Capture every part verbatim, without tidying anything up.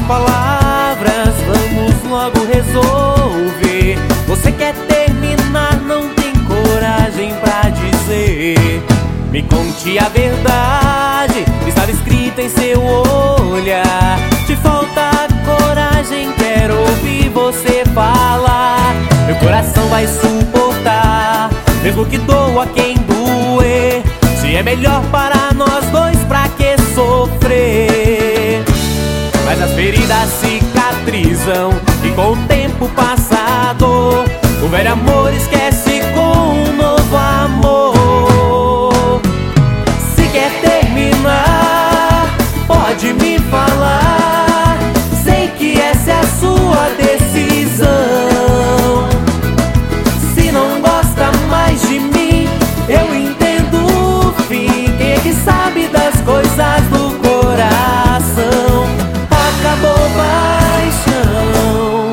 palavras, vamos logo resolver. Você quer terminar, não tem coragem pra dizer. Me conte a verdade, estava escrito em seu olhar. Te falta coragem, quero ouvir você falar. Meu coração vai suportar, mesmo que doa quem doer. Se é melhor para nós dois, pra que sofrer? Mas as feridas cicatrizam e com o tempo passado o velho amor esquece com um novo amor. Se quer terminar, pode me falar. Sei que essa é a sua decisão. Se não gosta mais de mim, eu entendo o fim. Quem é que sabe das coisas do coração? Acabou paixão.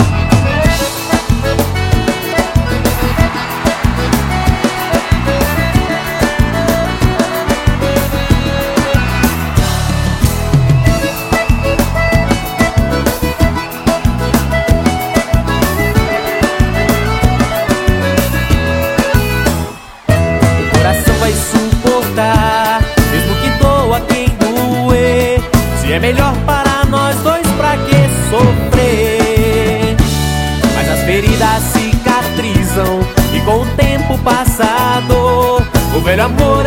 O coração vai suportar, mesmo que doa quem doer. Se é melhor para nós dois, pra que sofrer? Mas as feridas cicatrizam e com o tempo passado o velho amor